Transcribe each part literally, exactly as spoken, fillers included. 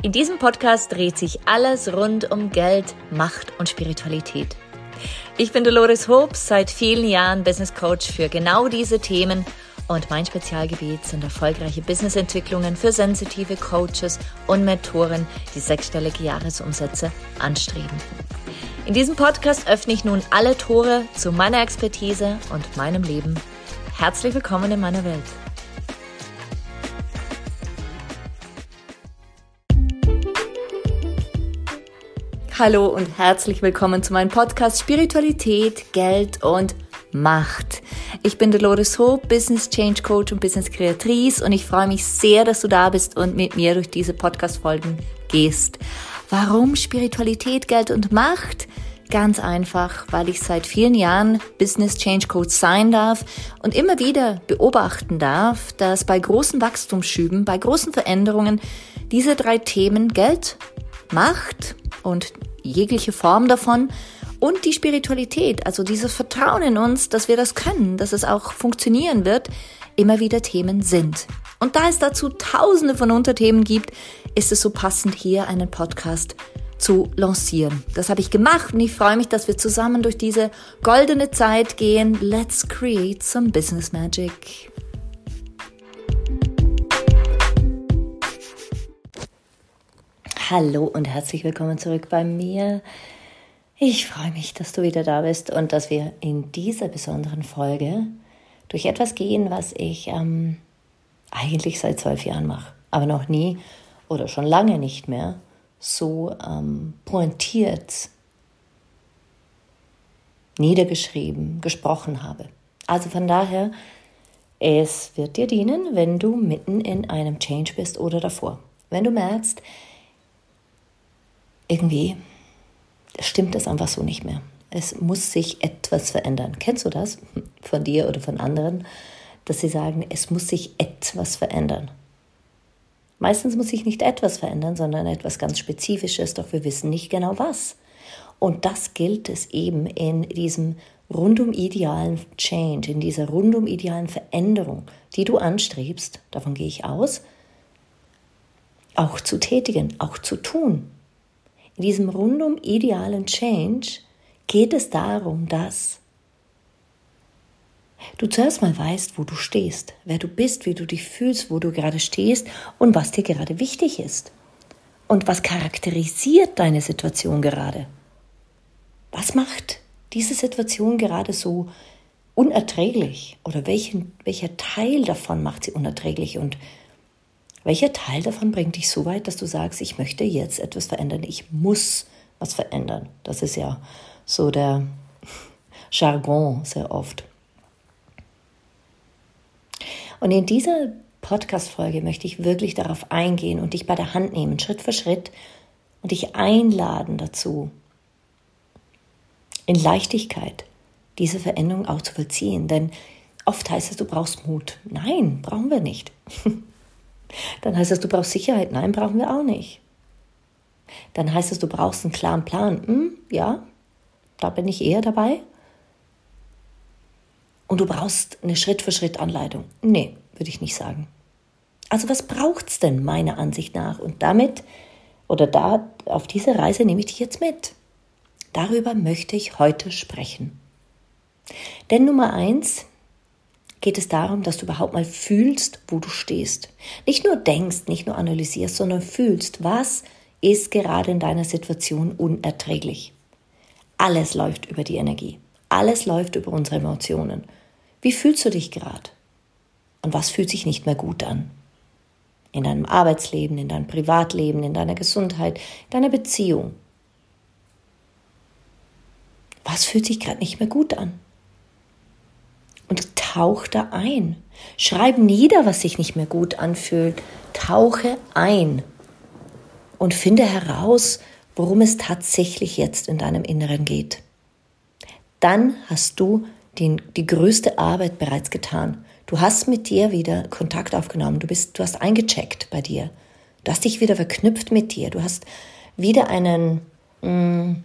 In diesem Podcast dreht sich alles rund um Geld, Macht und Spiritualität. Ich bin Dolores Hobbs, seit vielen Jahren Business Coach für genau diese Themen und mein Spezialgebiet sind erfolgreiche Businessentwicklungen für sensitive Coaches und Mentoren, die sechsstellige Jahresumsätze anstreben. In diesem Podcast öffne ich nun alle Tore zu meiner Expertise und meinem Leben. Herzlich willkommen in meiner Welt. Hallo und herzlich willkommen zu meinem Podcast Spiritualität, Geld und Macht. Ich bin Dolores Hobbs, Business Change Coach und Business Kreatrice und ich freue mich sehr, dass du da bist und mit mir durch diese Podcast-Folgen gehst. Warum Spiritualität, Geld und Macht? Ganz einfach, weil ich seit vielen Jahren Business Change Coach sein darf und immer wieder beobachten darf, dass bei großen Wachstumsschüben, bei großen Veränderungen diese drei Themen Geld, Macht und jegliche Form davon und die Spiritualität, also dieses Vertrauen in uns, dass wir das können, dass es auch funktionieren wird, immer wieder Themen sind. Und da es dazu tausende von Unterthemen gibt, ist es so passend, hier einen Podcast zu lancieren. Das habe ich gemacht und ich freue mich, dass wir zusammen durch diese goldene Zeit gehen. Let's create some business magic. Hallo und herzlich willkommen zurück bei mir. Ich freue mich, dass du wieder da bist und dass wir in dieser besonderen Folge durch etwas gehen, was ich ähm, eigentlich seit zwölf Jahren mache, aber noch nie oder schon lange nicht mehr so ähm, pointiert niedergeschrieben, gesprochen habe. Also von daher, es wird dir dienen, wenn du mitten in einem Change bist oder davor. Wenn du merkst, irgendwie stimmt es einfach so nicht mehr. Es muss sich etwas verändern. Kennst du das von dir oder von anderen, dass sie sagen, es muss sich etwas verändern? Meistens muss sich nicht etwas verändern, sondern etwas ganz Spezifisches, doch wir wissen nicht genau was. Und das gilt es eben in diesem rundum idealen Change, in dieser rundum idealen Veränderung, die du anstrebst, davon gehe ich aus, auch zu tätigen, auch zu tun. In diesem rundum idealen Change geht es darum, dass du zuerst mal weißt, wo du stehst, wer du bist, wie du dich fühlst, wo du gerade stehst und was dir gerade wichtig ist. Und was charakterisiert deine Situation gerade? Was macht diese Situation gerade so unerträglich? Oder welchen, welcher Teil davon macht sie unerträglich? Und welcher Teil davon bringt dich so weit, dass du sagst, ich möchte jetzt etwas verändern, ich muss was verändern? Das ist ja so der Jargon sehr oft. Und in dieser Podcast-Folge möchte ich wirklich darauf eingehen und dich bei der Hand nehmen, Schritt für Schritt, und dich einladen dazu, in Leichtigkeit diese Veränderung auch zu vollziehen. Denn oft heißt es, du brauchst Mut. Nein, brauchen wir nicht. Dann heißt es, du brauchst Sicherheit. Nein, brauchen wir auch nicht. Dann heißt es, du brauchst einen klaren Plan. Hm, ja, da bin ich eher dabei. Und du brauchst eine Schritt-für-Schritt-Anleitung. Nee, würde ich nicht sagen. Also was braucht es denn meiner Ansicht nach? Und damit, oder da, auf diese Reise nehme ich dich jetzt mit. Darüber möchte ich heute sprechen. Denn Nummer eins, geht es darum, dass du überhaupt mal fühlst, wo du stehst. Nicht nur denkst, nicht nur analysierst, sondern fühlst, was ist gerade in deiner Situation unerträglich. Alles läuft über die Energie. Alles läuft über unsere Emotionen. Wie fühlst du dich gerade? Und was fühlt sich nicht mehr gut an? In deinem Arbeitsleben, in deinem Privatleben, in deiner Gesundheit, in deiner Beziehung. Was fühlt sich gerade nicht mehr gut an? Und tauch da ein. Schreib nieder, was sich nicht mehr gut anfühlt. Tauche ein und finde heraus, worum es tatsächlich jetzt in deinem Inneren geht. Dann hast du die, die größte Arbeit bereits getan. Du hast mit dir wieder Kontakt aufgenommen. Du bist, du hast eingecheckt bei dir. Du hast dich wieder verknüpft mit dir. Du hast wieder einen, mh,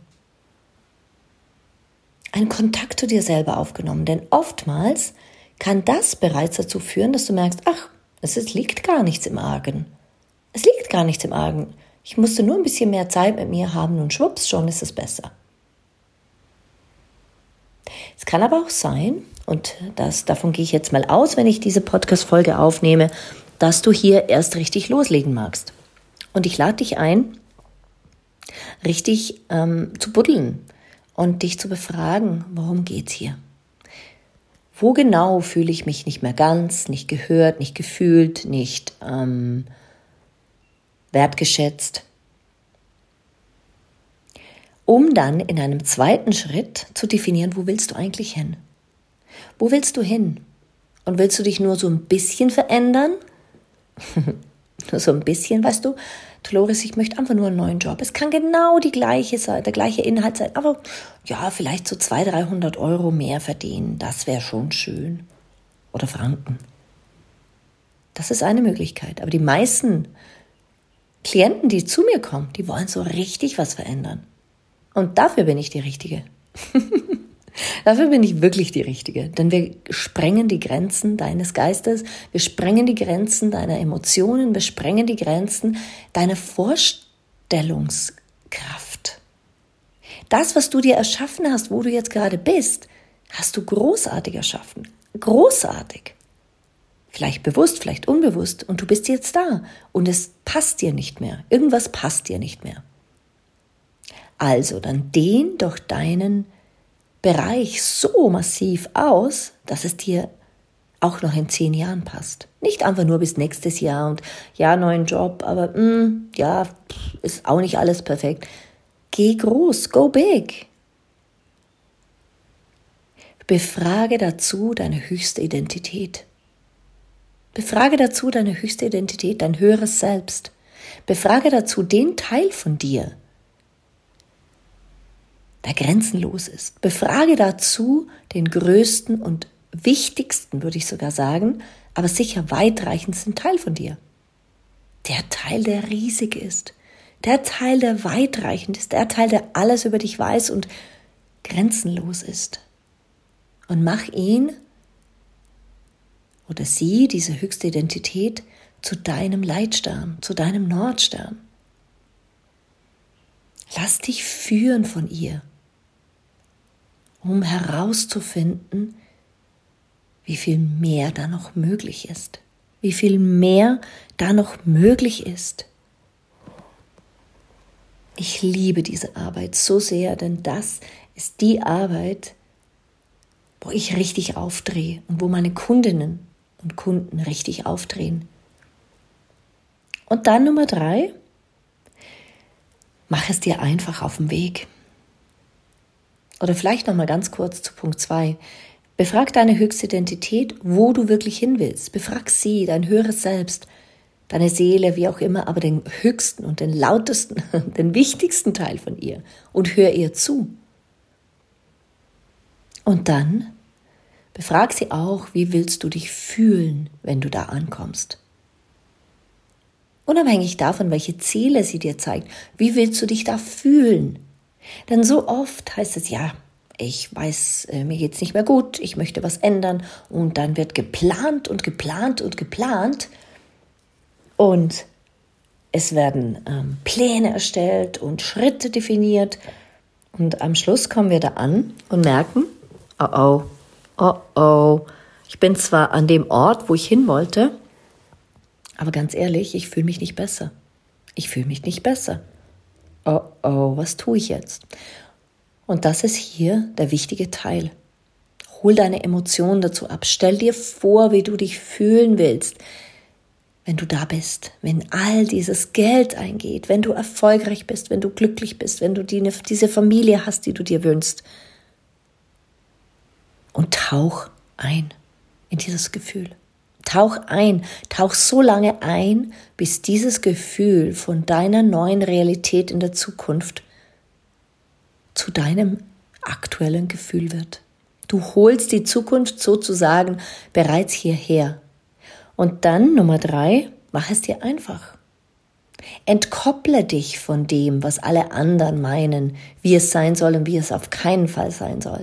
einen Kontakt zu dir selber aufgenommen. Denn oftmals kann das bereits dazu führen, dass du merkst, ach, es liegt gar nichts im Argen. Es liegt gar nichts im Argen. Ich musste nur ein bisschen mehr Zeit mit mir haben und schwupps, schon ist es besser. Es kann aber auch sein, und das, davon gehe ich jetzt mal aus, wenn ich diese Podcast-Folge aufnehme, dass du hier erst richtig loslegen magst. Und ich lade dich ein, richtig ähm, zu buddeln und dich zu befragen, worum geht's hier? Wo genau fühle ich mich nicht mehr ganz, nicht gehört, nicht gefühlt, nicht ähm, wertgeschätzt? Um dann in einem zweiten Schritt zu definieren, wo willst du eigentlich hin? Wo willst du hin? Und willst du dich nur so ein bisschen verändern? Nur so ein bisschen, weißt du, Dolores, ich möchte einfach nur einen neuen Job. Es kann genau die gleiche sein, der gleiche Inhalt sein, aber ja, vielleicht so zweihundert, dreihundert Euro mehr verdienen, das wäre schon schön. Oder Franken. Das ist eine Möglichkeit. Aber die meisten Klienten, die zu mir kommen, die wollen so richtig was verändern. Und dafür bin ich die Richtige. Dafür bin ich wirklich die Richtige. Denn wir sprengen die Grenzen deines Geistes, wir sprengen die Grenzen deiner Emotionen, wir sprengen die Grenzen deiner Vorstellungskraft. Das, was du dir erschaffen hast, wo du jetzt gerade bist, hast du großartig erschaffen. Großartig. Vielleicht bewusst, vielleicht unbewusst. Und du bist jetzt da. Und es passt dir nicht mehr. Irgendwas passt dir nicht mehr. Also, dann dehn doch deinen Bereich so massiv aus, dass es dir auch noch in zehn Jahren passt. Nicht einfach nur bis nächstes Jahr und ja, neuen Job, aber mh, ja, ist auch nicht alles perfekt. Geh groß, go big. Befrage dazu deine höchste Identität. Befrage dazu deine höchste Identität, dein höheres Selbst. Befrage dazu den Teil von dir, der grenzenlos ist. Befrage dazu den größten und wichtigsten, würde ich sogar sagen, aber sicher weitreichendsten Teil von dir. Der Teil, der riesig ist. Der Teil, der weitreichend ist. Der Teil, der alles über dich weiß und grenzenlos ist. Und mach ihn oder sie, diese höchste Identität, zu deinem Leitstern, zu deinem Nordstern. Lass dich führen von ihr, um herauszufinden, wie viel mehr da noch möglich ist. Wie viel mehr da noch möglich ist. Ich liebe diese Arbeit so sehr, denn das ist die Arbeit, wo ich richtig aufdrehe und wo meine Kundinnen und Kunden richtig aufdrehen. Und dann Nummer drei, mach es dir einfach auf dem Weg. Oder vielleicht noch mal ganz kurz zu Punkt zwei. Befrag deine höchste Identität, wo du wirklich hin willst. Befrag sie, dein höheres Selbst, deine Seele, wie auch immer, aber den höchsten und den lautesten, den wichtigsten Teil von ihr und hör ihr zu. Und dann befrag sie auch, wie willst du dich fühlen, wenn du da ankommst. Unabhängig davon, welche Ziele sie dir zeigt, wie willst du dich da fühlen? Denn so oft heißt es, ja, ich weiß, äh, mir geht's nicht mehr gut, ich möchte was ändern und dann wird geplant und geplant und geplant und es werden ähm, Pläne erstellt und Schritte definiert und am Schluss kommen wir da an und merken, oh oh, oh oh, ich bin zwar an dem Ort, wo ich hin wollte, aber ganz ehrlich, ich fühle mich nicht besser. Ich fühle mich nicht besser. Oh oh, was tue ich jetzt? Und das ist hier der wichtige Teil. Hol deine Emotionen dazu ab. Stell dir vor, wie du dich fühlen willst, wenn du da bist, wenn all dieses Geld eingeht, wenn du erfolgreich bist, wenn du glücklich bist, wenn du die, diese Familie hast, die du dir wünschst. Und tauch ein in dieses Gefühl. Tauch ein, tauch so lange ein, bis dieses Gefühl von deiner neuen Realität in der Zukunft zu deinem aktuellen Gefühl wird. Du holst die Zukunft sozusagen bereits hierher. Und dann, Nummer drei, mach es dir einfach. Entkopple dich von dem, was alle anderen meinen, wie es sein soll und wie es auf keinen Fall sein soll.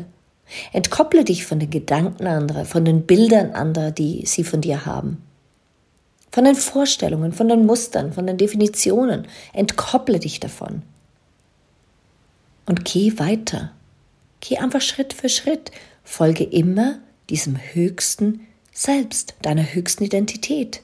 Entkopple dich von den Gedanken anderer, von den Bildern anderer, die sie von dir haben. Von den Vorstellungen, von den Mustern, von den Definitionen. Entkopple dich davon. Und geh weiter. Geh einfach Schritt für Schritt. Folge immer diesem höchsten Selbst, deiner höchsten Identität.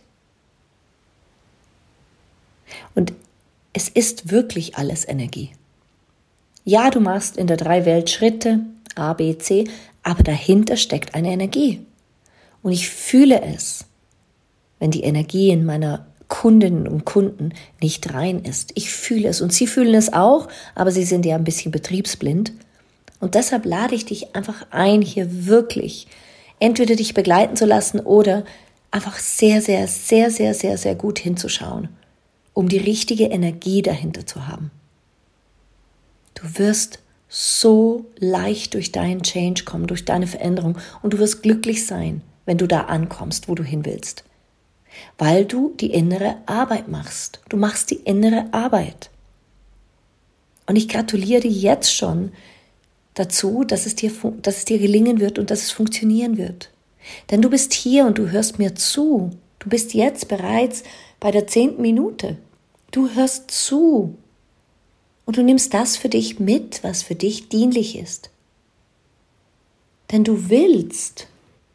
Und es ist wirklich alles Energie. Ja, du machst in der Drei-Welt Schritte, A, B, C, aber dahinter steckt eine Energie. Und ich fühle es, wenn die Energie in meiner Kundinnen und Kunden nicht rein ist. Ich fühle es und sie fühlen es auch, aber sie sind ja ein bisschen betriebsblind. Und deshalb lade ich dich einfach ein, hier wirklich entweder dich begleiten zu lassen oder einfach sehr, sehr, sehr, sehr, sehr, sehr gut hinzuschauen, um die richtige Energie dahinter zu haben. Du wirst so leicht durch deinen Change kommen, durch deine Veränderung und du wirst glücklich sein, wenn du da ankommst, wo du hin willst. Weil du die innere Arbeit machst. Du machst die innere Arbeit. Und ich gratuliere dir jetzt schon dazu, dass es dir, dass es dir gelingen wird und dass es funktionieren wird. Denn du bist hier und du hörst mir zu. Du bist jetzt bereits bei der zehnten Minute. Du hörst zu. Und du nimmst das für dich mit, was für dich dienlich ist. Denn du willst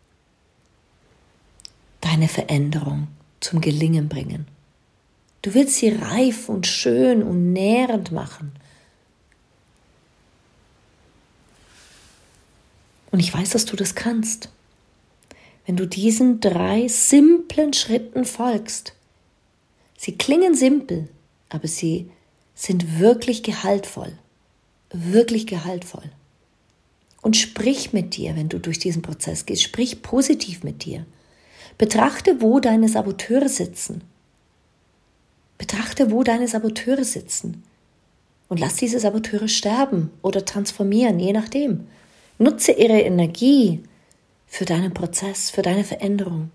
deine Veränderung zum Gelingen bringen. Du willst sie reif und schön und nährend machen. Und ich weiß, dass du das kannst. Wenn du diesen drei simplen Schritten folgst. Sie klingen simpel, aber sie sind wirklich gehaltvoll. Wirklich gehaltvoll. Und sprich mit dir, wenn du durch diesen Prozess gehst. Sprich positiv mit dir. Betrachte, wo deine Saboteure sitzen. Betrachte, wo deine Saboteure sitzen. Und lass diese Saboteure sterben oder transformieren, je nachdem. Nutze ihre Energie für deinen Prozess, für deine Veränderung.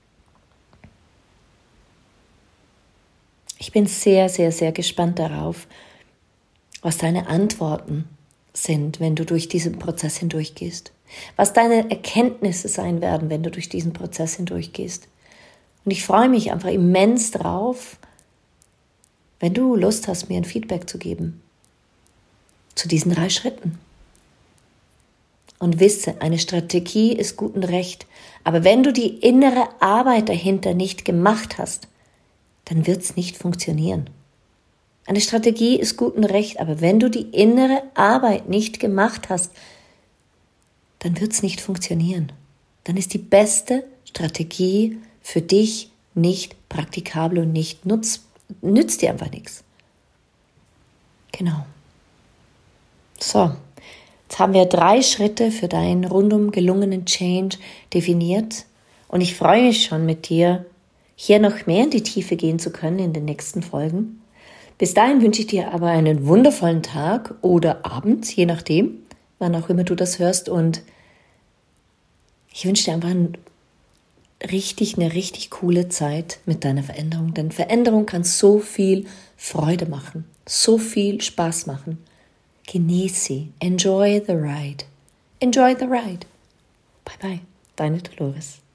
Ich bin sehr, sehr, sehr gespannt darauf, was deine Antworten sind, wenn du durch diesen Prozess hindurchgehst. Was deine Erkenntnisse sein werden, wenn du durch diesen Prozess hindurchgehst. Und ich freue mich einfach immens drauf, wenn du Lust hast, mir ein Feedback zu geben zu diesen drei Schritten. Und wisse, eine Strategie ist gut und recht, aber wenn du die innere Arbeit dahinter nicht gemacht hast, dann wird es nicht funktionieren. Eine Strategie ist gut und recht, aber wenn du die innere Arbeit nicht gemacht hast, dann wird es nicht funktionieren. Dann ist die beste Strategie für dich nicht praktikabel und nicht nutz, nützt dir einfach nichts. Genau. So, jetzt haben wir drei Schritte für deinen rundum gelungenen Change definiert und ich freue mich schon mit dir, hier noch mehr in die Tiefe gehen zu können in den nächsten Folgen. Bis dahin wünsche ich dir aber einen wundervollen Tag oder Abend, je nachdem, wann auch immer du das hörst. Und ich wünsche dir einfach ein richtig, eine richtig coole Zeit mit deiner Veränderung. Denn Veränderung kann so viel Freude machen, so viel Spaß machen. Genieße sie. Enjoy the ride. Enjoy the ride. Bye bye, deine Dolores.